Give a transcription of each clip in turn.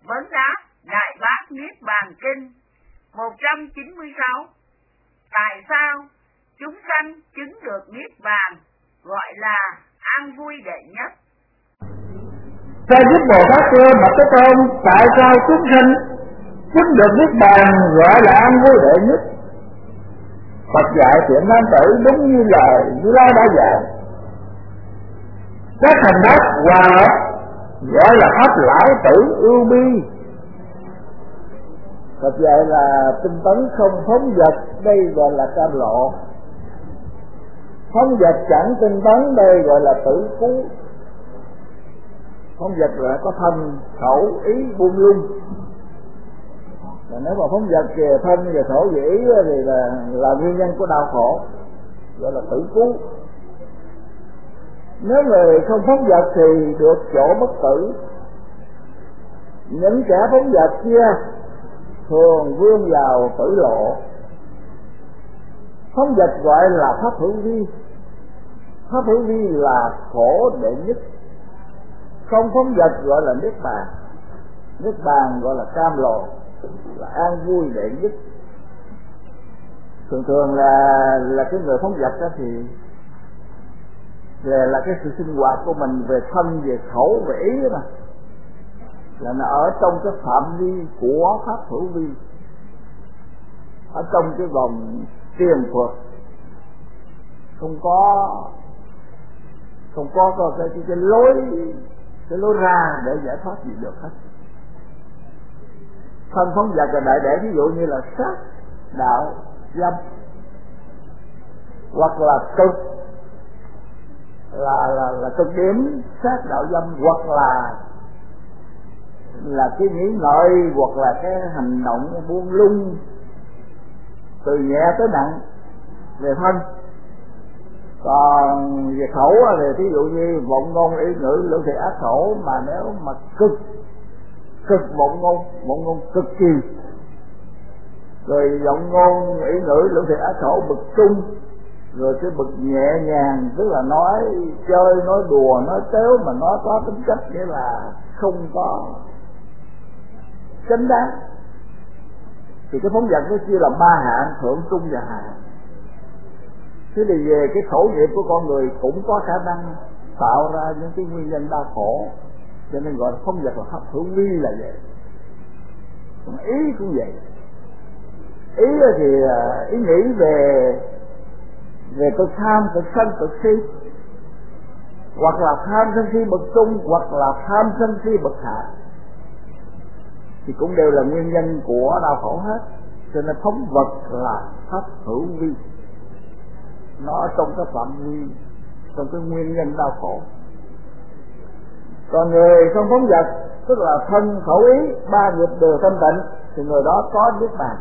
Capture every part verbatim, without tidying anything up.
Vấn đáp Đại Bát Niết Bàn Kinh một trăm chín mươi sáu. Tại sao chúng sanh chứng được Niết Bàn gọi là an vui đệ nhất? Theo giúp Bồ Tát Cơ Mật Thế Tôn, tại sao chúng sanh chứng được Niết Bàn gọi là an vui đệ nhất? Phật dạy chuyện nam tử đúng như lời Như Lai đã dạy. Các hành pháp hòa hợp gọi là pháp lão tử ưu bi. Phật dạy là tinh tấn không phóng dật, đây gọi là cam lộ. Phóng dật chẳng tinh tấn, đây gọi là tử phú. Phóng dật là có thân, khẩu, ý buông lung. Và nếu mà phóng dật về thân, về khẩu, về ý thì là, là nguyên nhân của đau khổ, gọi là tử phú. Nếu người không phóng dật thì được chỗ bất tử. Những kẻ phóng dật kia thường vươn vào tử lộ. Phóng dật gọi là pháp hữu vi. Pháp hữu vi là khổ đệ nhất. Không phóng dật gọi là niết bàn. Niết bàn gọi là cam lộ, là an vui đệ nhất. Thường thường là là cái người phóng dật đó thì là, là cái sự sinh hoạt của mình về thân, về khẩu, về ý đó mà, là nó ở trong cái phạm vi của pháp hữu vi, ở trong cái vòng tiền Phật, không có không có, có cái, cái, cái lối cái lối ra để giải thoát gì được hết. Thân phóng dật là đại để ví dụ như là sát, đạo, dâm, hoặc là cực là là là cực điểm sát đạo dâm, hoặc là là cái nghĩ ngợi, hoặc là cái hành động buông lung từ nhẹ tới nặng về thân. Còn về khẩu thì ví dụ như vọng ngôn ý ngữ lưỡng thiệt ác khẩu, mà nếu mà cực cực vọng ngôn vọng ngôn cực kỳ, rồi vọng ngôn ý ngữ lưỡng thiệt ác khẩu bực trung, rồi cái bực nhẹ nhàng, tức là nói chơi, nói đùa, nói tếu mà nói có tính chất nghĩa là không có chánh đáng. Thì cái phóng dật nó chia là ba hạng: thượng, trung và hạ. Thế thì về cái khẩu nghiệp của con người cũng có khả năng tạo ra những cái nguyên nhân đau khổ, cho nên gọi là phóng dật là pháp hữu vi là vậy. Còn ý cũng vậy. Ý thì ý nghĩ về về cực tham, cực sân, cực si, hoặc là tham sân si bậc trung, hoặc là tham sân si bậc hạ, thì cũng đều là nguyên nhân của đau khổ hết. Cho nên phóng vật là pháp hữu vi, nó ở trong cái phạm vi, trong cái nguyên nhân đau khổ. Còn người không phóng dật, tức là thân, khẩu, ý ba nghiệp đều thanh tịnh, thì người đó có niết bàn.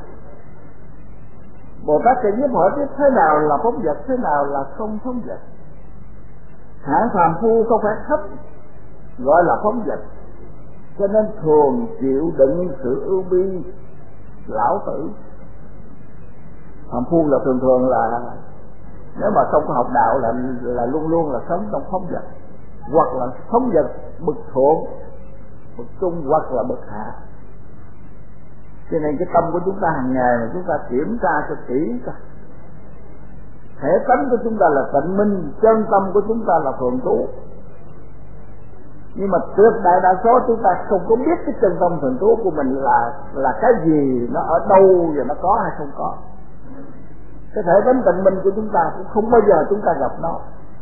Bồ Tát sẽ giúp hỏi tiếp thế nào là phóng dật, thế nào là không phóng dật. Hạng phàm phu không phải thấp gọi là phóng dật, cho nên thường chịu đựng sự ưu bi lão tử. Phàm phu là thường thường là nếu mà không có học đạo là là luôn luôn là sống trong phóng dật, hoặc là phóng dật bậc thượng, bậc trung, hoặc là bậc hạ. Cho nên cái tâm của chúng ta hàng ngày mà chúng ta kiểm tra cho kỹ coi, thể tánh của chúng ta là tịnh minh, chân tâm của chúng ta là thường trú. Nhưng mà tuyệt đại đa số chúng ta không có biết cái chân tâm thường trú của mình là là cái gì, nó ở đâu và nó có hay không có. Cái thể tánh tịnh minh của chúng ta cũng không bao giờ chúng ta gặp nó.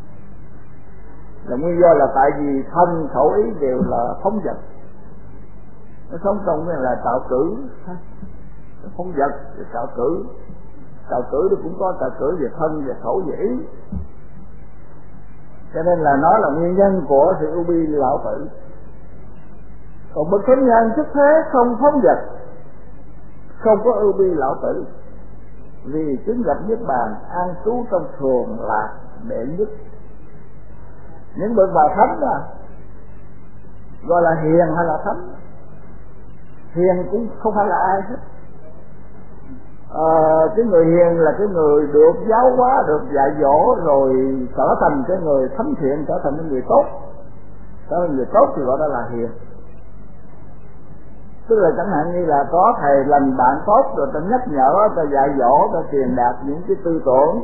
Là nguyên do là tại vì thân, khẩu, ý đều là phóng dật. Nó sống trong cái là tạo cử, phóng dật rồi tạo cử. Tạo cử nó cũng có tạo cử về thân, về khẩu, về ý. Cho nên là nó là nguyên nhân của sự ưu bi lão tử. Còn bậc thánh nhân xuất thế không phóng dật, không có ưu bi lão tử, vì chứng gặp niết bàn an trú trong thường lạc đệ nhất. Những bậc bà thánh đó gọi là hiền hay là thánh? Hiền cũng không phải là ai hết. À, cái người hiền là cái người được giáo hóa, được dạy dỗ, rồi trở thành cái người thánh thiện, trở thành cái người tốt. Trở thành người tốt thì gọi đó là hiền. Tức là chẳng hạn như là có thầy lành bạn tốt rồi ta nhắc nhở, ta dạy dỗ, ta truyền đạt những cái tư tưởng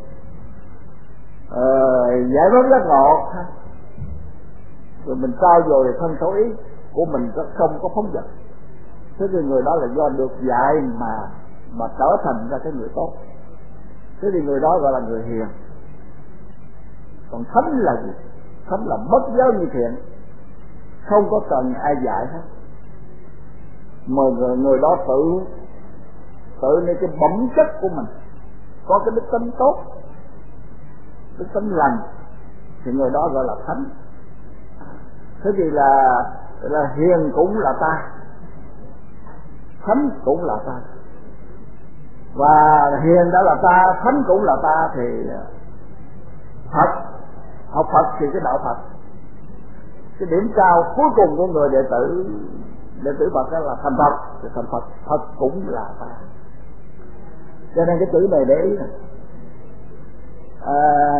ờ, giải thoát giác ngộ, rồi mình trao dồi thân khẩu ý của mình không có phóng dật. Thế thì người đó là do được dạy mà mà trở thành ra cái người tốt. Thế thì người đó gọi là người hiền. Còn thánh là gì? Thánh là bất giáo như thiện, không có cần ai dạy hết, mà người, người đó tự tự nên cái bẩm chất của mình có cái đức tính tốt, đức tính lành, thì người đó gọi là thánh. Thế thì là, là hiền cũng là ta, thánh cũng là ta, và hiền đã là ta, thánh cũng là ta, thì Phật, học Phật thì cái đạo Phật, cái điểm cao cuối cùng của người đệ tử đệ tử Phật đó là thành Phật, thì thành Phật, Phật cũng là ta. Cho nên cái chữ này để ý này, à,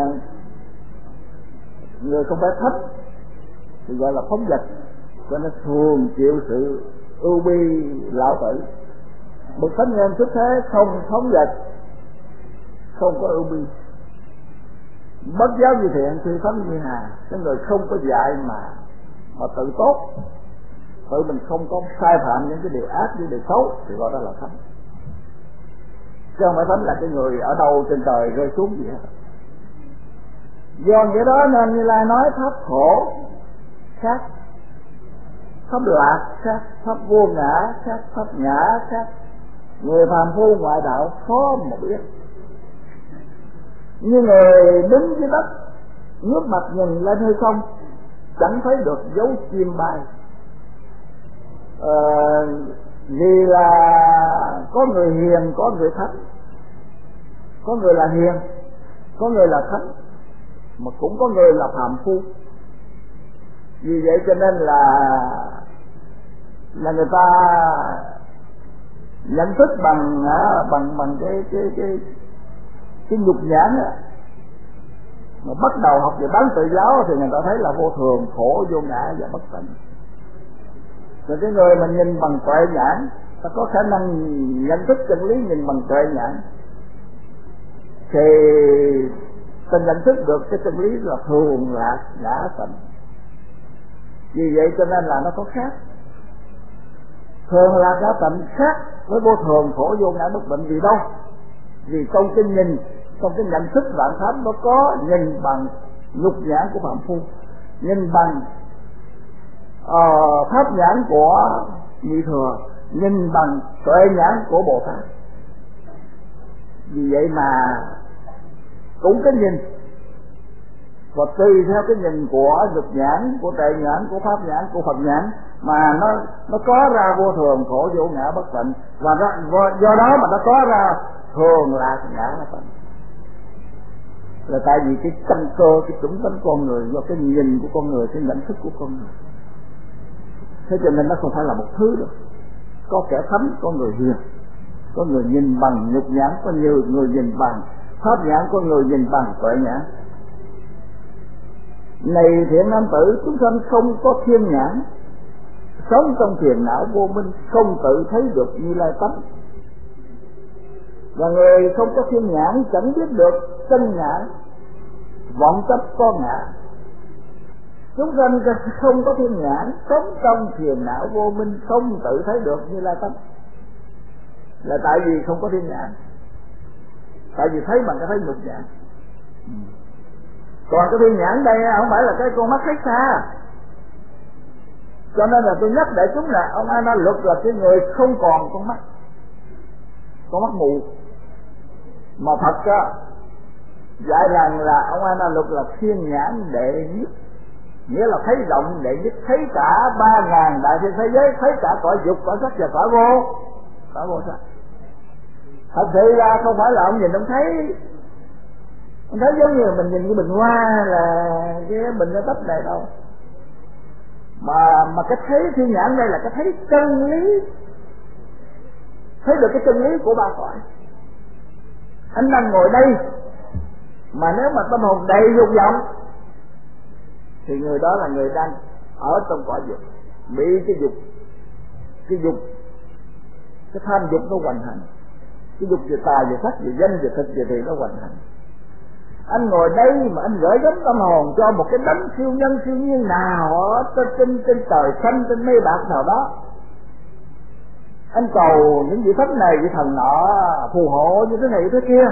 người không phải thấp thì gọi là phóng dật, cho nên thường chịu sự ưu bi lão tử. Bậc thánh nhân xuất thế không phóng dật, không có ưu bi, bất giáo như thiện, phi thánh như hà. Cái người không có dạy mà mà tự tốt, tự mình không có sai phạm những cái điều ác, những điều xấu, thì gọi đó là thánh. Chứ không phải thánh là cái người ở đâu trên trời rơi xuống gì hết. Do nghĩa đó nên Như Lai nói pháp khổ khác, pháp lạc khác, pháp vô ngã khác, pháp nhã khác. Người phàm phu ngoại đạo khó mà biết. Như người đứng dưới đất ngước mặt nhìn lên hơi không, chẳng thấy được dấu chim bay. Ờ, vì là có người hiền, có người thánh, có người là hiền, có người là thánh, mà cũng có người là phàm phu. Vì vậy cho nên là là người ta nhận thức bằng bằng bằng cái cái cái cái nhục nhãn á. Mà bắt đầu học về bán tự giáo thì người ta thấy là vô thường, khổ, vô ngã và bất tịnh. Rồi cái người mà nhìn bằng tuệ nhãn, ta có khả năng nhận thức chân lý nhìn bằng tuệ nhãn, thì ta nhận thức được cái chân lý là thường lạc ngã tịnh. Vì vậy cho nên là nó có khác. Thường lạc ngã tịnh khác với vô thường, khổ, vô ngã bất tịnh. Vì đâu? Vì trong cái nhìn, trong cái nhận thức vạn pháp nó có nhìn bằng nhục nhãn của phạm phu, nhìn bằng uh, pháp nhãn của nhị thừa, nhìn bằng tuệ nhãn của Bồ Tát. Vì vậy mà cũng cái nhìn, và tùy theo cái nhìn của nhục nhãn, của tuệ nhãn, của pháp nhãn, của Phật nhãn mà nó nó có ra vô thường, khổ, vô ngã bất tịnh, và do đó mà nó có ra thường lạc ngã tịnh. Là tại vì cái căn cơ, cái chủng tánh con người, do cái nhìn của con người, cái nhận thức của con người. Thế cho nên nó không phải là một thứ đâu. Có kẻ thánh, có người hiền, có người nhìn bằng nhục nhãn, có nhiều người nhìn bằng pháp nhãn, có người nhìn bằng tuệ nhãn. Này thiện nam tử, chúng sanh không có thiên nhãn, sống trong phiền não vô minh, không tự thấy được Như Lai tánh. Và người không có thiên nhãn chẳng biết được chân nhãn, vọng chấp có ngã. Chúng sanh không có thiên nhãn, sống trong phiền não vô minh, không tự thấy được Như Lai tánh. Là tại vì không có thiên nhãn, tại vì thấy bằng cái thấy nhục nhãn. Còn cái thiên nhãn đây không phải là cái con mắt thấy xa. Cho nên là tôi nhắc đại chúng là ông A Na Luật là cái người không còn con mắt, con mắt mù. Mà Phật á, dạy rằng là ông A Na Luật là thiên nhãn đệ nhất, nghĩa là thấy rộng đệ nhất, thấy cả ba ngàn đại thiên thế giới, thấy cả cõi dục, cõi sắc và cõi vô, cõi vô sắc. Thật sự ra không phải là ông nhìn ông thấy, ông thấy giống như mình nhìn cái bình hoa là cái bình nó tấp này đâu, mà mà cái thấy thiên nhãn đây là cái thấy chân lý, thấy được cái chân lý của ba cõi. Anh đang ngồi đây mà nếu mà tâm hồn đầy dục vọng thì người đó là người đang ở trong cõi dục, bị cái dục cái dục, cái tham dục nó hoành hành, cái dục về tài, về sắc, về danh, về thực, về thị nó hoành hành. Anh ngồi đây mà anh gửi gắm tâm hồn cho một cái đấng siêu nhân siêu nhiên nào ở trên trên, trên trời xanh, trên mê bạc nào đó, anh cầu những vị thánh này vị thần nọ phù hộ như thế này thế kia,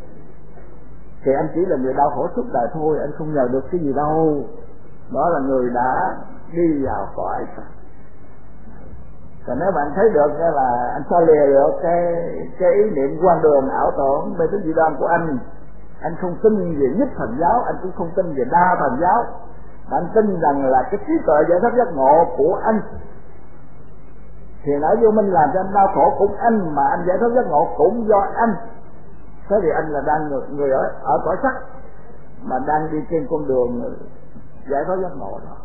thì anh chỉ là người đau khổ suốt đời thôi, anh không nhờ được cái gì đâu. Đó là người đã đi vào cõi Phật. Còn nếu bạn thấy được là anh xa lìa được cái cái ý niệm quan đường ảo tưởng mê tín dị đoan của anh, anh không tin về nhất thần giáo, anh cũng không tin về đa thần giáo, anh tin rằng là cái trí tuệ giải thoát giác ngộ của anh, thì nãy vô minh làm cho anh đau khổ cũng anh, mà anh giải thoát giác ngộ cũng do anh. Thế thì anh là đang người, người ở ở cõi sắc mà đang đi trên con đường giải thoát giác ngộ đó.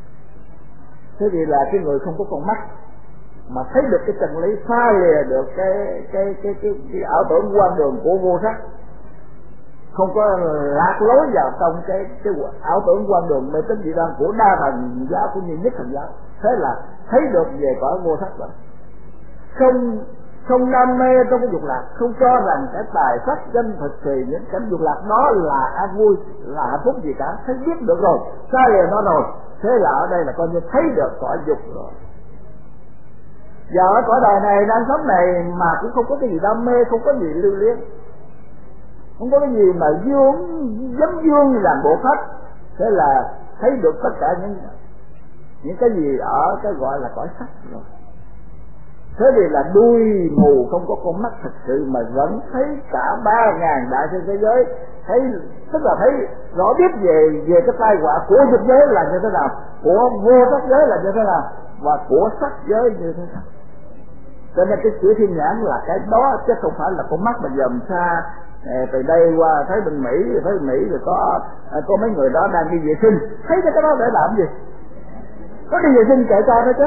Thế thì là cái người không có con mắt mà thấy được cái chân lý, xa lìa được cái cái cái cái, cái ảo tưởng quan đường của vô sắc, không có lạc lối vào trong cái cái ảo tưởng quan đường mê tín dị đoan của đa thần giáo cũng như nhất thần giáo. Thế là thấy được về cõi vô sắc rồi, không không đam mê trong cái dục lạc, không cho rằng cái tài sắc danh thực thì những cảnh dục lạc đó là an vui, là hạnh phúc gì cả. Thấy biết được rồi, xa lìa nó rồi, thế là ở đây là coi như thấy được cõi dục rồi. Giờ ở cõi đời này đang sống này mà cũng không có cái gì đam mê, không có gì lưu luyến, không có cái gì mà dương dám dương làm bộ phách, thế là thấy được tất cả những những cái gì ở cái gọi là cõi sắc rồi. Thế thì là đuôi mù không có con mắt thật sự mà vẫn thấy cả ba ngàn đại thiên thế giới, thấy tức là thấy rõ biết về về cái tai họa của dục giới là như thế nào, của vô sắc giới là như thế nào, và của sắc giới như thế nào. Cho nên cái chữ thiên nhãn là cái đó, chứ không phải là con mắt mà dòm xa từ đây qua thấy bên Mỹ, thấy Mỹ rồi có có mấy người đó đang đi vệ sinh, thấy cái đó để làm gì? Có đi vệ sinh kệ cho đó chứ.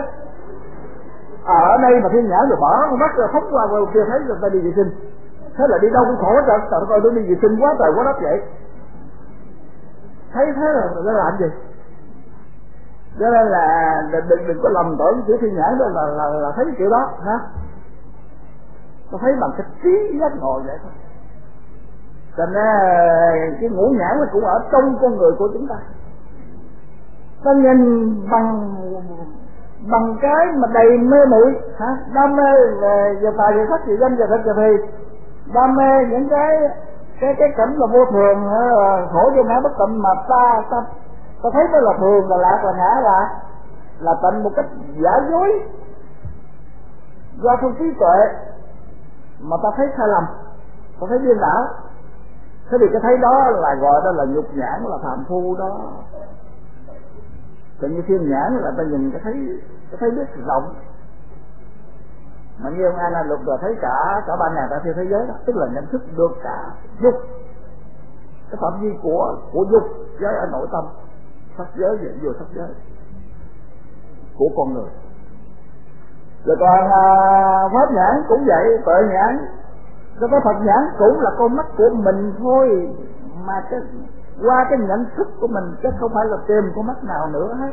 Ở đây mà thiên nhãn rồi bỏ con mắt rồi phóng qua ngoài kia thấy người ta đi vệ sinh, thế là đi đâu cũng khổ hết trơn. Trời ơi, tôi đi vệ sinh quá trời quá đất vậy, thấy thế là nó làm gì? Cho nên là đừng đừng có lầm tưởng chữ thiên nhãn đó là là, là thấy kiểu đó ha. Tôi thấy bằng cái trí giác ngộ vậy thôi. Cho nên cái ngũ nhãn nó cũng ở trong con người của chúng ta. Ta nhìn bằng bằng cái mà đầy mê muội, hả? Đam mê về về tài về sắc về danh về thực về thì, đam mê những cái cái cái cảnh là vô thường, khổ vô ngã bất tịnh mà ta ta ta thấy nó là thường, là lạc, là ngã, là là tịnh một cách giả dối do không trí tuệ mà ta thấy sai lầm, ta thấy điên đảo. Thế thì cái thấy đó là gọi đó là nhục nhãn, là phàm phu đó. Còn như thiên nhãn là ta nhìn cái thấy cái thấy biết rộng, mà như ông An là lục rồi thấy cả cả ba ngàn đại thiên thế giới đó, tức là nhận thức được cả dục, cái phạm vi của của dục giới ở nội tâm, sắc giới và vô sắc giới của con người. Rồi còn à, pháp nhãn cũng vậy, tuệ nhãn, rồi cái Phật nhãn cũng là con mắt của mình thôi, mà cái qua cái nhận thức của mình, chứ không phải là tìm con mắt nào nữa hết.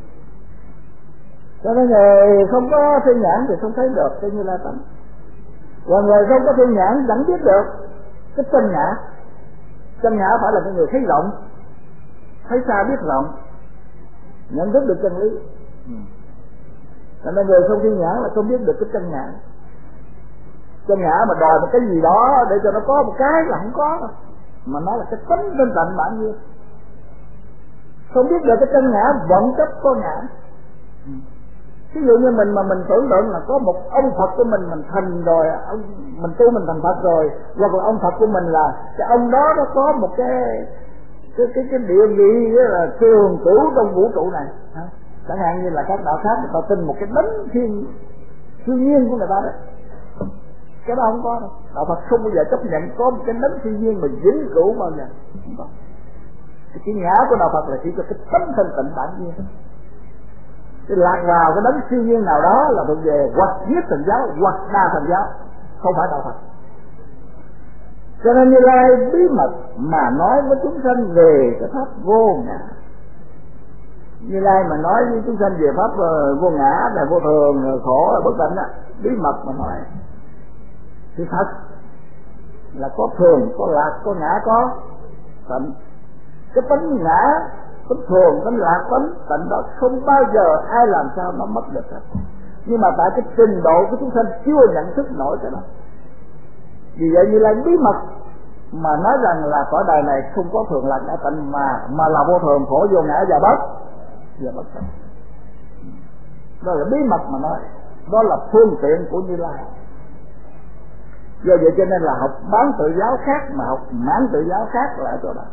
Cho nên người không có thiên nhãn thì không thấy được cái Như Lai tánh, và người không có thiên nhãn chẳng biết được cái chân ngã. Chân ngã phải là cái người thấy rộng, thấy xa biết rộng, nhận thức được chân lý. Cho nên người không thiên nhãn là không biết được cái chân ngã. Chân ngã mà đòi một cái gì đó để cho nó có một cái là không có đâu, mà nó là cái tánh bên tận bản nhiên. Không biết được cái chân ngã vẫn chấp có ngã. Ví dụ như mình mà mình tưởng tượng là có một ông Phật của mình, mình thành rồi, ông, mình tu mình thành Phật rồi, hoặc là ông Phật của mình là cái ông đó nó có một cái cái cái, cái địa vị là trường cửu trong vũ trụ này. Chẳng hạn như là các đạo khác người ta tin một cái đấng thiên thiên nhiên của người ta đấy, cái đó không có đâu. Đạo Phật không bao giờ chấp nhận có một cái đấng thiên nhiên mà vĩnh cửu bao giờ. Không có. Cái ngã của đạo Phật là chỉ có cái tánh thanh tịnh bản nhiên. Cái lạc vào cái đấng siêu nhiên nào đó là thuộc về hoặc nhất thần giáo hoặc đa thần giáo, không phải đạo Phật. Cho nên Như Lai bí mật mà nói với chúng sanh về cái pháp vô ngã. Như Lai mà nói với chúng sanh về pháp vô ngã là vô thường, khổ, bất tịnh á, bí mật mà nói thì thật là có thường, có lạc, có ngã, có tịnh. Cái tánh ngã, tánh thường, tánh lạc, tánh tịnh đó không bao giờ ai làm sao nó mất được hết. Nhưng mà tại cái trình độ của chúng sanh chưa nhận thức nổi cái đó. Vì vậy Như Lai bí mật mà nói rằng là cõi đời này không có thường lạc ngã tịnh, mà mà là vô thường, khổ, vô ngã và bất và bất tịnh. Đó là bí mật mà nói, đó là phương tiện của Như Lai. Do vậy cho nên là học bán tự giáo khác mà học mãn tự giáo khác là ở chỗ đó.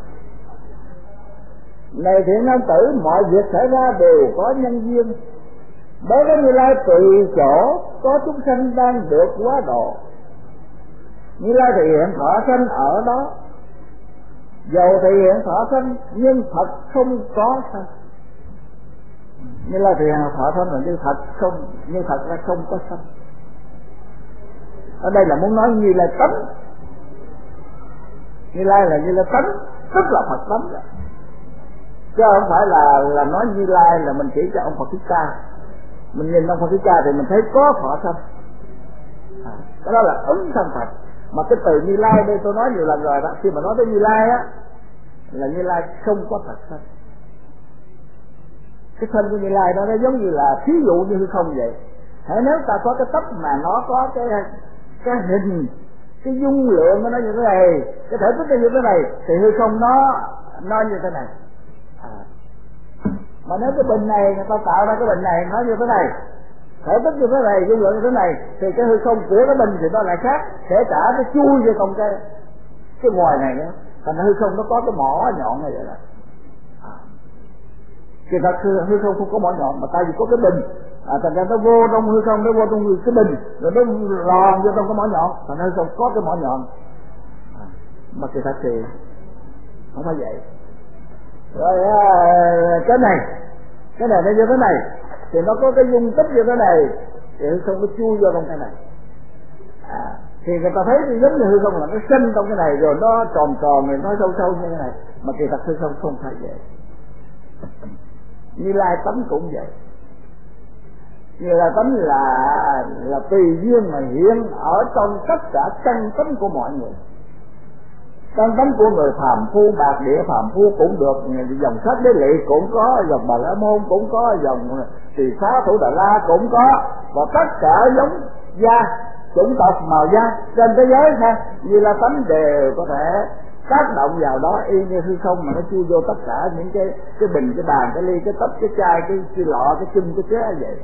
Này thiện nam tử, mọi việc xảy ra đều có nhân duyên. Đối với Như Lai tùy chỗ có chúng sanh đang được quá độ, Như Lai thể hiện thọ sanh ở đó. Dầu thể hiện thọ sanh nhưng thật không có sanh. Như Lai thể hiện thọ sanh là như thật không, như thật là không có sanh. Ở đây là muốn nói Như Lai tánh. Như Lai là Như Lai tánh, tức là Phật tánh đó. Chứ không phải là là nói Như Lai là mình chỉ cho ông Phật Thích Ca. Mình nhìn ông Phật Thích Ca thì mình thấy có thọ sanh, à, cái đó là ứng sanh Phật. Mà cái từ Như Lai đây tôi nói nhiều lần rồi đó, khi mà nói tới Như Lai á là Như Lai không có thật sanh. Cái sanh của Như Lai đó nó giống như là thí dụ như hư không vậy. Hãy nếu ta có cái tóc mà nó có cái cái hình, cái dung lượng của nó như thế này, cái thể tích như thế này, thì hư không nó nó như thế này. À. Mà nếu cái bình này người ta tạo ra cái bình này nó như thế này, thể tích như thế này, dung lượng như thế này, thì cái hư không của cái bình thì nó lại khác, kể cả nó chui vô trong cái cái ngoài này nữa. Thành hư không nó có cái mỏ nhọn như vậy đó. À. Thì thật hư, hư không không có mỏ nhọn, mà tại vì có cái bình, à, thành ra nó vô trong hư không, nó vô trong cái bình, rồi nó lòn vô trong cái mỏ nhọn, thành hư không có cái mỏ nhọn. À. Mà kỳ thật thì không phải vậy. Rồi à, cái này cái này nó như thế này thì nó có cái dung tích như thế này, thì hư không nó chui vô trong cái này. À, thì người ta thấy thì giống như hư không là nó sinh trong cái này, rồi nó tròn tròn, rồi nó sâu sâu như thế này, mà kỳ thật hư không không phải vậy. Như Lai tánh cũng vậy. Như Lai tánh là là tùy duyên mà hiện ở trong tất cả căn tánh của mọi người. Căn tánh của người phàm phu, bạc địa phàm phu cũng được, dòng sách đế lị cũng có, dòng Bà La Môn cũng có, dòng Tỳ Xá Thủ Đà La cũng có, và tất cả giống da, chủng tộc, màu da trên thế giới ha, Như Lai tánh đều có thể tác động vào đó, y như hư không mà nó chui vô tất cả những cái cái bình, cái bàn, cái ly, cái tách, cái chai, cái, cái lọ, cái chung, cái chế vậy.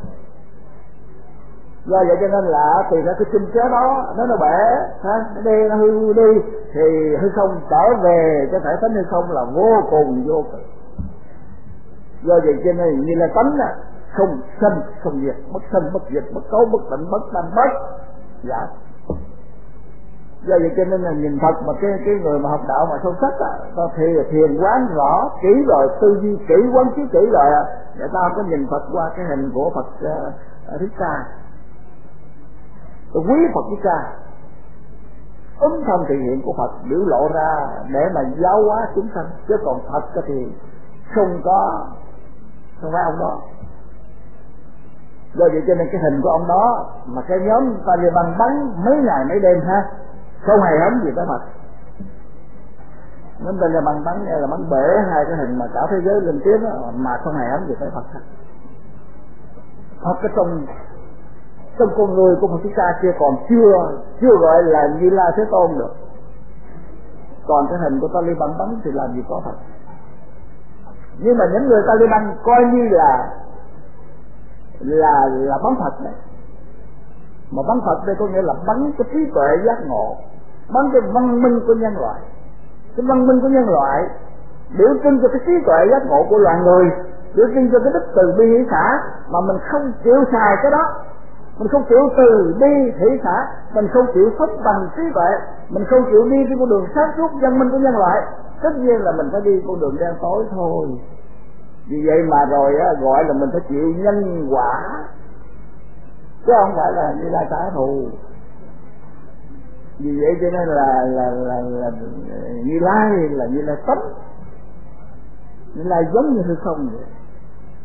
Do vậy cho nên là tùy ra cái chung chế đó nó nó bể, ha, nó đi, nó hư đi, thì hư không trở về cái thể tánh hư không là vô cùng vô cực. Do vậy cho nên Như Lai tánh là không sanh không diệt, bất sanh bất diệt, bất cấu bất tịnh, bất sanh bất dạ. Do vậy cho nên là nhìn thật mà cái cái người mà học đạo mà sâu sắc á, ta thì thiền quán rõ kỹ rồi, tư duy kỹ, quán chiếu kỹ rồi, để ta có nhìn Phật qua cái hình của Phật uh, Thích Ca, quý Phật Thích Ca, ứng thân thể hiện của Phật biểu lộ ra để mà giáo hóa chúng sanh, chứ còn thật thì không có, không phải ông đó. Do vậy cho nên cái hình của ông đó mà cái nhóm Taliban bắn mấy ngày mấy đêm ha, không hề hấn gì tới Phật. Nhóm Taliban bắn là bắn bể hai cái hình mà cả thế giới lên tiếng mà không hề hấn gì tới Phật. Hoặc cái trong trong con người của Phật Thích Ca kia còn chưa chưa gọi là Như Lai Thế Tôn được, còn cái hình của Taliban bắn thì làm gì có Phật. Nhưng mà những người Taliban coi như là là là bắn Phật này, mà bắn Phật đây có nghĩa là bắn cái trí tuệ giác ngộ, bắn cái văn minh của nhân loại. Cái văn minh của nhân loại biểu trưng cho cái trí tuệ giác ngộ của loài người, biểu trưng cho cái đức từ bi hỷ xả, mà mình không chịu xài cái đó, mình không chịu từ bi hỷ xả, mình không chịu sống bằng trí tuệ, mình không chịu đi trên con đường sáng suốt văn minh của nhân loại, tất nhiên là mình phải đi con đường đen tối thôi. Vì vậy mà rồi á, gọi là mình phải chịu nhân quả, chứ không phải là Như Lai trả thù. Vì vậy cho nên là là là, là, là Như Lai là Như Lai tánh, Như Lai giống như hư không vậy.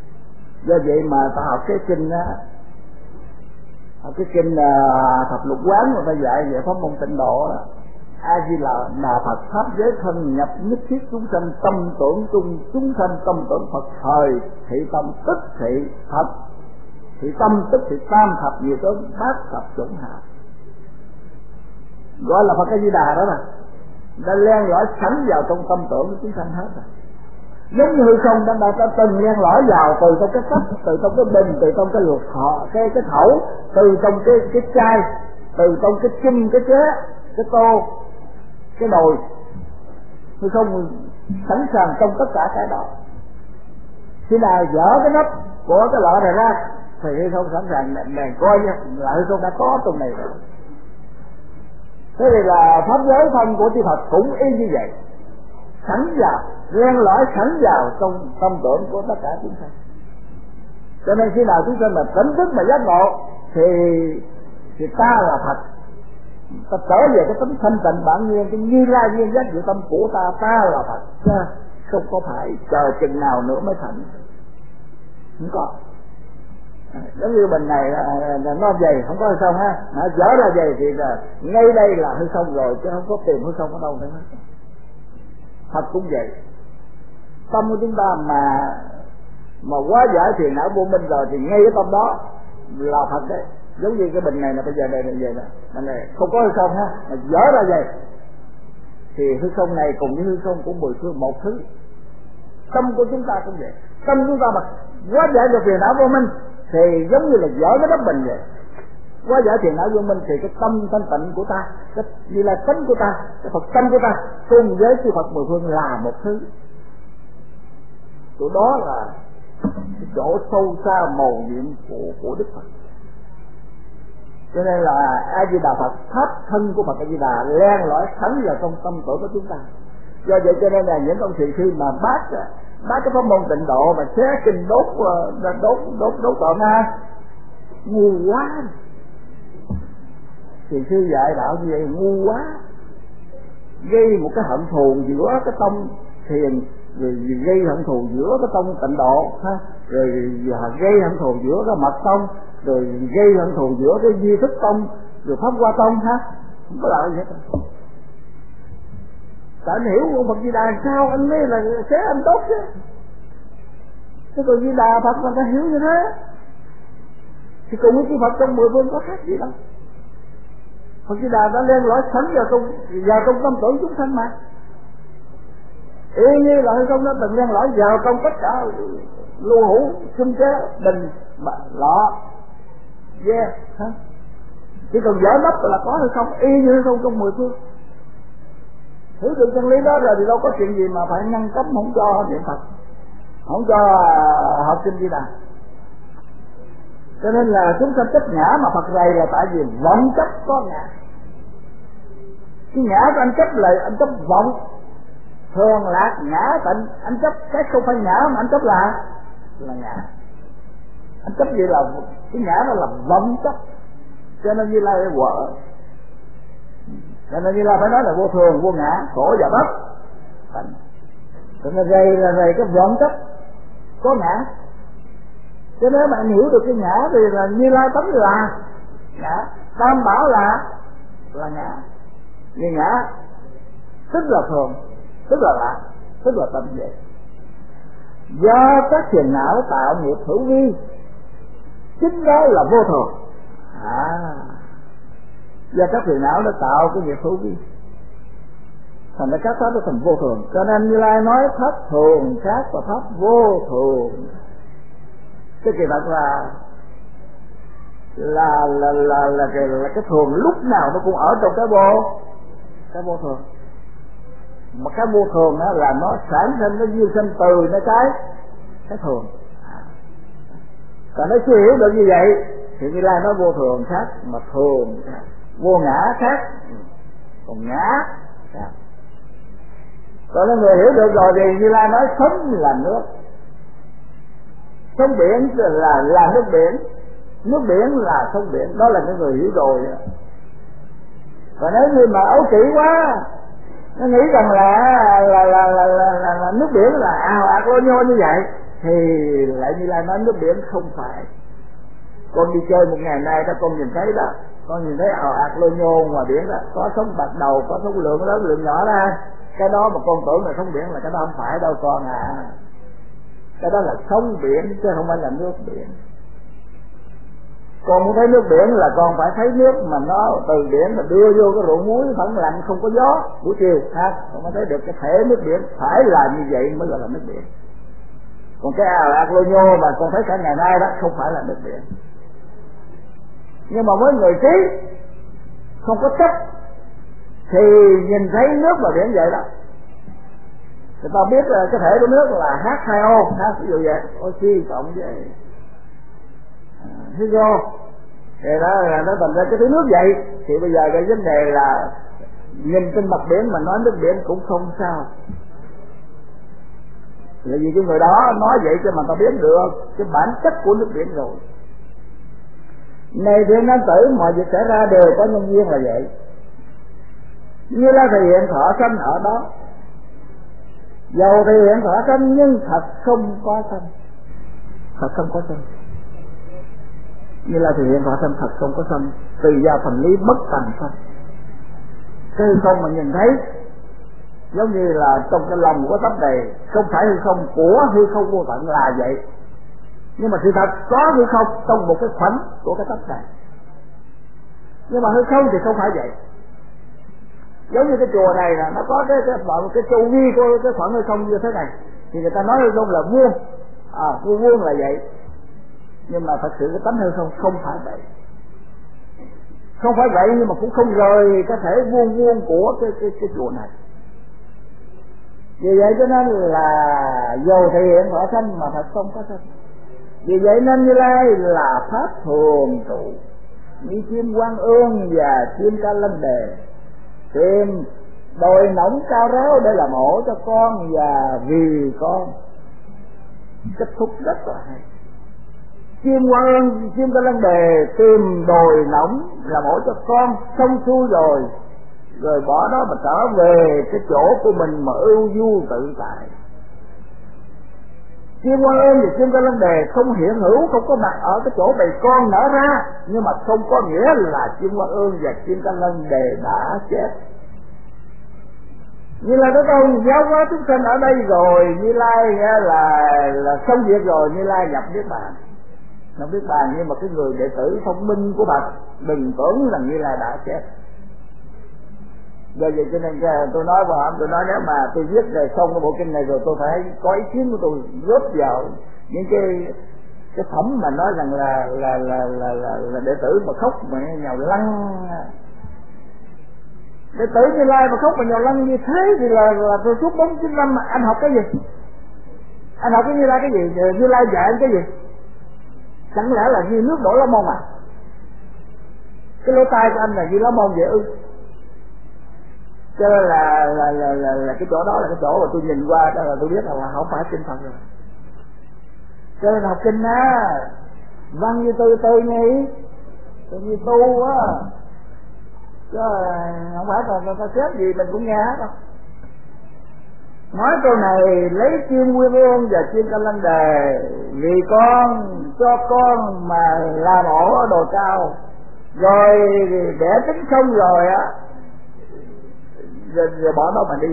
Do vậy mà ta học cái kinh á, học cái kinh uh, thập lục quán mà ta dạy về pháp môn tịnh độ đó. A Di là Đà Phật pháp giới thân nhập nhất thiết chúng sanh tâm tưởng chung, chúng sanh tâm tưởng Phật thời thị tâm tức thị Phật, thị tâm tức thị tam thập nhiều tướng bát thập chủng hạ, gọi là Phật A Di Đà đó mà, đã len lỏi sẵn vào trong tâm tưởng của chúng sanh hết rồi. Giống như hư không đang đã từng len lỏi vào từ trong cái sách, từ trong cái bình, từ trong cái lục họ, cái cái thẩu, từ trong cái cái chai, từ trong cái chum, cái chế, cái tô, cái nồi, hư không sẵn sàng trong tất cả cái đó. Khi nào dỡ cái nắp của cái lọ này ra thì hư không sẵn sàng đèn coi nha, là hư không đã có trong này rồi. Thế thì là pháp giới thân của chư Phật cũng y như vậy, sẵn vào, len lỏi sẵn vào trong tâm tưởng của tất cả chúng sanh. Cho nên khi nào chúng sanh mà tỉnh thức mà giác ngộ thì thì ta là Phật, ta trở về cái tấm thanh tịnh bản nhiên, cái Như Lai duyên giác diệu tâm của ta, ta là Phật, không có phải chờ chừng nào nữa mới thành, không có. Giống như bình này là nó dày không có hư không ha, nó dở ra dày thì là ngay đây là hư không rồi, chứ không có tìm hư không ở đâu nữa. Phật cũng vậy, tâm của chúng ta mà mà quá giải thiền não vô minh rồi thì ngay cái tâm đó là Phật đấy. Giống như cái bình này là bây giờ đây là vậy nè, mà này không có hư không ha, mà dở ra vậy thì hư không này cùng với hư không của mười phương một thứ. Tâm của chúng ta cũng vậy, tâm chúng ta mà quá giải được thiền não vô minh thì giống như là dở cái đất bình vậy. Quá giải thiền não vô minh thì cái tâm thanh tịnh của ta, cái như là tánh của ta, cái Phật tâm của ta cùng với chư Phật mười phương là một thứ. Chỗ đó là cái chỗ sâu xa màu nhiệm của, của Đức Phật. Cho nên là A Di Đà Phật, pháp thân của Phật A Di Đà len lỏi sẵn vào trong tâm tưởng của chúng ta. Do vậy cho nên là những ông thiền sư mà bác bác cái pháp môn tịnh độ mà xé kinh đốt đốt đốt đốt đốt trọn ha, ngu quá. Thiền sư dạy đạo như vậy ngu quá, gây một cái hận thù giữa cái tông thiền, rồi gây hận thù giữa cái tông tịnh độ ha, rồi gây hận thù giữa cái mật tông, rồi gây hận thù giữa cái duy thức tông, rồi pháp hoa tông ha, không có lợi gì hết. Tại anh hiểu ông Phật Di Đà sao anh mới là xé anh tốt chứ. Thế còn Di Đà Phật mà ta hiểu như thế thì cùng với chư Phật trong mười phương có khác gì đâu. Phật Di Đà đã len lỏi sẵn vào trong vào trong tâm tưởng chúng sanh mà. Y như là không nó từng len lỏi vào trong tất cả lưu hữu, xung chế, bình, lọ, yeah, hả? Chỉ cần dở nắp là có hay không, y như không trong mười phương. Hiểu được chân lý đó rồi thì đâu có chuyện gì mà phải ngăn cấm không cho niệm Phật, không cho học kinh Di Đà. Cho nên là chúng ta chấp ngã mà Phật rầy là tại vì vọng chấp có ngã. Cái ngã của anh chấp là anh chấp vọng, thường lạc ngã tịnh, anh chấp cái không phải ngã mà anh chấp là là ngã. Anh chấp gì là cái ngã đó là vọng chấp. Cho nên Như Lai vợ, cho nên Như Lai phải nói là vô thường, vô ngã, khổ và bất tịnh. Cho nên rầy là rầy cái vọng chấp có ngã. Cho nên bạn hiểu được cái ngã thì là Như Lai tánh là ngã, Tam Bảo là là ngã. Vì ngã tức là thường, tức là lạc, tức là tâm vậy. Do các phiền não tạo nghiệp hữu vi, chính đó là vô thường. À, do các phiền não đã tạo cái nghiệp hữu vi, thành ra các pháp nó thành vô thường. Cho nên Như Lai nói pháp thường khác và pháp vô thường. Cái kỳ thật là là là là là cái, là cái thường lúc nào nó cũng ở trong cái vô cái vô thường. Mà cái vô thường đó là nó sản sinh, nó duyên sinh từ nó cái cái thường. À. Còn nó chưa hiểu được như vậy thì Như Lai nói vô thường khác mà thường khác, vô ngã khác, còn ngã khác. Còn nếu người hiểu được rồi thì Như Lai nói sống là nước, sông biển là là nước biển, nước biển là sông biển, đó là những người hiểu rồi. Còn nếu như mà ấu trĩ quá, nó nghĩ rằng là là là là, là, là, là nước biển là ào ạt lô nhô như vậy thì lại Như Lai nói nước biển không phải. Con đi chơi một ngày nay đó, con nhìn thấy đó, con nhìn thấy ào ạt lô nhô ngoài biển đó, có sóng bạc đầu, có sóng lượng lớn lượng nhỏ ra, cái đó mà con tưởng là sóng biển là cái đó không phải đâu con à. Cái đó là sóng biển chứ không phải là nước biển. Con muốn thấy nước biển là con phải thấy nước mà nó từ biển mà đưa vô cái ruộng muối vẫn lạnh không có gió buổi chiều ha, con mới thấy được cái thể nước biển phải là như vậy mới gọi là nước biển. Còn cái ào ạt lô nhô mà con thấy cả ngày nay đó không phải là nước biển. Nhưng mà với người trí không có chấp thì nhìn thấy nước và biển vậy đó, người ta biết là cái thể của nước là H hai O, ha, ví dụ vậy, oxy cộng với hydro, thì đó là nó thành ra cái thứ nước vậy. Thì bây giờ cái vấn đề là nhìn trên mặt biển mà nói nước biển cũng không sao, là vì cái người đó nói vậy cho mà ta biết được cái bản chất của nước biển rồi. Này thưa nam tử, mọi việc xảy ra đều có nhân duyên là vậy. Như là thể hiện thọ sanh ở đó, dầu thể hiện thọ sanh nhưng thật không có sanh, thật không có sanh. Như là thể hiện thọ sanh thật không có sanh, tùy vào thành lý bất thành sanh. Cái hư không mà nhìn thấy giống như là trong cái lòng của tấp đầy, không phải hư không của hư không vô tận là vậy. Nhưng mà sự thật có hư không trong một cái khoảnh của cái tấp này, nhưng mà hư không thì không phải vậy. Giống như cái chùa này là nó có cái cái bọn cái chu vi của cái khoảng hư không như thế này, thì người ta nói hư không là vuông, à vuông vuông là vậy. Nhưng mà thật sự cái tánh hư không không phải vậy, không phải vậy, nhưng mà cũng không rời cái thể vuông vuông của cái cái cái chùa này. Vì vậy cho nên là dầu thể hiện thọ sanh mà thật không có sanh. Vì vậy nên Như Lai là pháp thường trụ, như chim Quan Ương và chim Ca Lân Đề, tìm đồi nóng cao ráo để làm ổ cho con và vì con. Kết thúc rất là hay. Chim Quan Ương, chim Ca Lân Đề tìm đồi nóng làm ổ cho con, xong xuôi rồi rồi bỏ đó mà trở về cái chỗ của mình mà ưu du tự tại. Chim Quan Ương và chim Ca Lân Đề không hiện hữu, không có mặt ở cái chỗ bầy con nở ra, nhưng mà không có nghĩa là chim Quan Ương và chim Ca Lân Đề đã chết. Như Lai Thế Tôn giáo hóa chúng sanh ở đây rồi, Như Lai là là xong việc rồi, Như Lai nhập niết bàn, nhập niết bàn. Nhưng mà cái người đệ tử thông minh của Bạch đừng tưởng rằng Như Lai đã chết. Do vậy cho nên tôi nói vào tôi nói nếu mà tôi viết rồi xong cái bộ kinh này rồi, tôi phải có ý kiến của tôi góp vào những cái cái phẩm mà nói rằng là là là là là, là đệ tử mà khóc mà nhào lăn, đệ tử Như Lai mà khóc mà nhào lăn như thế thì là là tôi suốt bốn chín năm anh học cái gì? Anh học cái Như Lai cái gì? Như Lai dạy anh cái gì? Chẳng lẽ là như nước đổ lá môn à? Cái lỗ tai của anh là như lá môn vậy ư? Cho nên là là, là là là cái chỗ đó là cái chỗ mà tôi nhìn qua đó là tôi biết là không phải kinh Phật rồi. Cho nên học kinh á, văn như tư tư nhỉ, tôi như tu á, chứ không phải là ta xếp gì mình cũng nghe hết đâu. Nói câu này lấy chim Nguyên Ương và chim Ca Lân Đề vì con cho con mà làm ổ ở đồi cao, rồi đẻ trứng xong rồi á, rồi, rồi bỏ đó mà đi,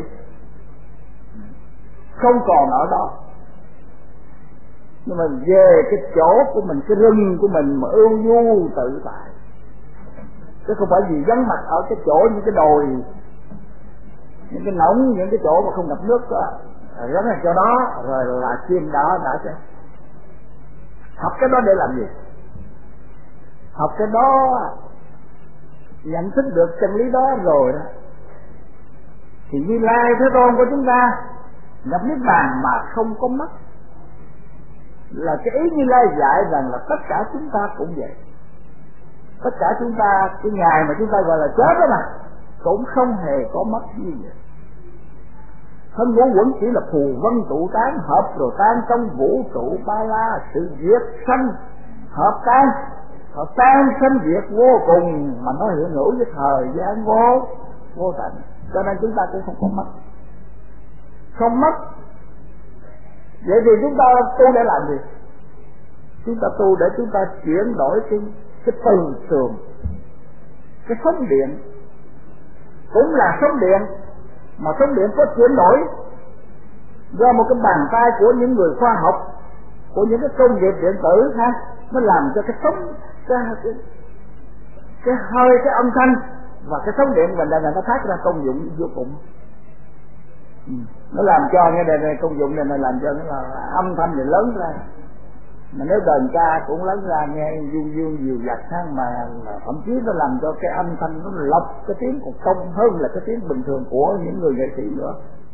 không còn ở đó. Nhưng mà về cái chỗ của mình, cái rừng của mình mà ưu du tự tại, chứ không phải gì vắng mặt ở cái chỗ những cái đồi, những cái nóng, những cái chỗ mà không ngập nước đó, giống là chỗ đó rồi là chim đó đã chết. Học cái đó để làm gì? Học cái đó nhận thức được chân lý đó rồi đó thì Như Lai Thế Tôn của chúng ta nhập niết bàn mà không có mất, là cái ý Như Lai dạy rằng là tất cả chúng ta cũng vậy. Tất cả chúng ta, cái ngày mà chúng ta gọi là chết đó mà cũng không hề có mất gì vậy. Thân ngũ quẩn chỉ là phù vân tụ tán, hợp rồi tan trong vũ trụ ba la, sự diệt sanh hợp tan, hợp tan sanh diệt vô cùng mà nó hiện hữu với thời gian vô vô tận. Cho nên chúng ta cũng không có mất, không mất. Vậy thì chúng ta tu để làm gì? Chúng ta tu để chúng ta chuyển đổi cái cái từ trường, cái sóng điện cũng là sóng điện, mà sóng điện có chuyển đổi do một cái bàn tay của những người khoa học, của những cái công nghiệp điện tử ha, nó làm cho cái sóng cái cái, cái hơi cái âm thanh và cái sóng điện mình là nó phát ra công dụng vô cùng. Ừ. Nó làm cho nghe đây này công dụng này nó làm cho nó là âm thanh này lớn ra, mà nếu đờn ca cũng lớn ra nghe dương dương dịu dặt sang, mà thậm chí nó làm cho cái âm thanh nó lọc cái tiếng còn công hơn là cái tiếng bình thường của những người nghệ sĩ nữa.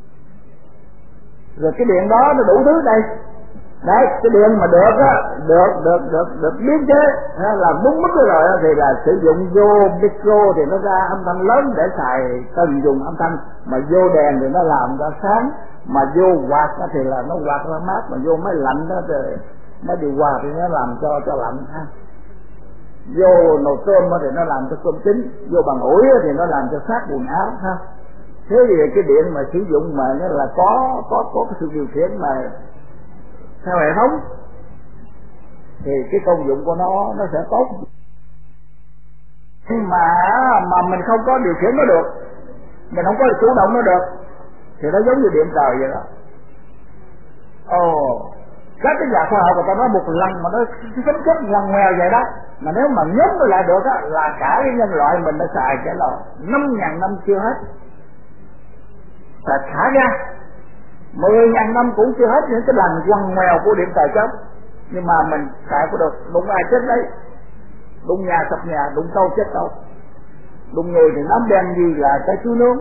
Rồi cái điện đó nó đủ thứ đây. Đấy, cái điện mà được á, được được được được biến chế là đúng mức rồi thì là sử dụng vô micro thì nó ra âm thanh lớn để xài cần dùng âm thanh, mà vô đèn thì nó làm ra sáng, mà vô quạt thì là nó quạt ra mát, mà vô máy lạnh đó thì nó điều hòa thì nó làm cho cho lạnh ha. Vô nồi cơm thì nó làm cho cơm chín, vô bằng ủi thì nó làm cho sát quần áo ha. Thế thì cái điện mà sử dụng mà nó là có có có cái sự điều khiển mà theo hệ thống thì cái công dụng của nó nó sẽ tốt. Nhưng mà mà mình không có điều khiển nó được, mình không có chủ động nó được, thì nó giống như điện trời vậy đó. Ồ, các cái nhà khoa học người ta nói một lần mà nó tính chất ngoằn ngoèo vậy đó, mà nếu mà nhốt nó lại được á là cả cái nhân loại mình đã xài cái là năm ngàn năm chưa hết, và thả ra mười ngàn năm cũng chưa hết những cái lần quằn ngoèo của điện trời chớp. Nhưng mà mình xài có được, đụng ai chết đấy, đụng nhà sập nhà, đụng câu chết câu, đụng người thì nắm đen gì là cái chú nướng,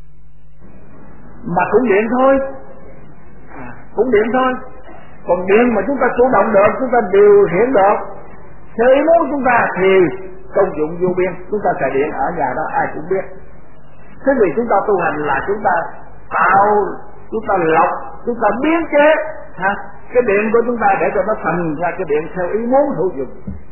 mà cũng điện thôi, cũng điện thôi. Còn điện mà chúng ta chủ động được, chúng ta điều khiển được theo ý muốn chúng ta thì công dụng vô biên. Chúng ta xài điện ở nhà đó ai cũng biết. Thế vì chúng ta tu hành là chúng ta tạo, chúng ta lọc, chúng ta biến chế ha, cái điện của chúng ta để cho nó thành ra cái điện theo ý muốn hữu dụng.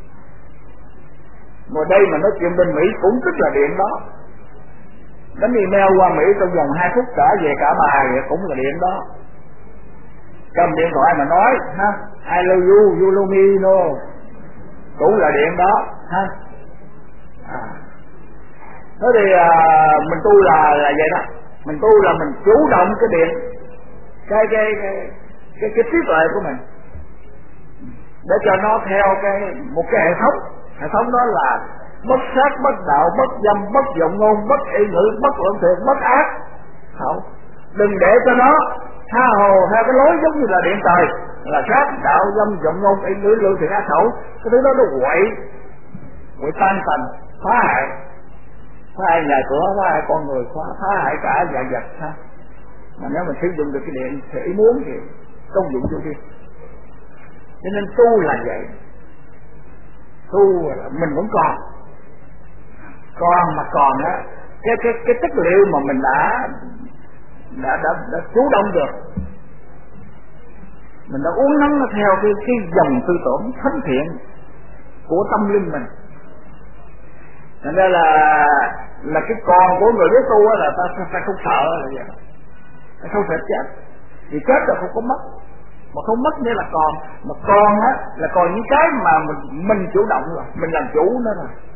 Ngồi đây mà nói chuyện bên Mỹ cũng tức là điện đó. Đánh email qua Mỹ trong vòng hai phút trở về cả bài cũng là điện đó. Cầm điện thoại mà nói ha, I love you, you love me, no, cũng là điện đó ha. À. Thế thì à, mình tu là là vậy đó, mình tu là mình chủ động cái điện, cái cái cái cái, cái trí tuệ của mình để cho nó theo cái một cái hệ thống. Hệ thống đó là bất sát, bất đạo, bất dâm, bất vọng ngôn, bất y ngữ, bất luận thiện, bất ác. Không, đừng để cho nó tha hồ theo cái lối giống như là điện trời, là sát, đạo, dâm, vọng ngôn, y ngữ, lượng thiện, ác khẩu. Cái thứ đó nó quậy, quậy tan tành, phá hại, phá hại nhà cửa, phá hại con người, phá, phá hại cả dạng vật ha. Mà nếu mình sử dụng được cái điện thì ý muốn thì công dụng vô biên. Cho nên tu là vậy, tu là mình vẫn còn, còn mà còn á, cái cái cái chất liệu mà mình đã đã đã, đã chủ động được, mình đã uống nắng nó theo cái cái dòng tư tưởng thánh thiện của tâm linh mình. Thành ra là là cái con của người biết tu á là ta ta không sợ là vậy, ta không sợ chết, vì chết là không có mất, mà không mất nghĩa là còn, mà còn á là còn những cái mà mình mình chủ động rồi, mình làm chủ nó rồi.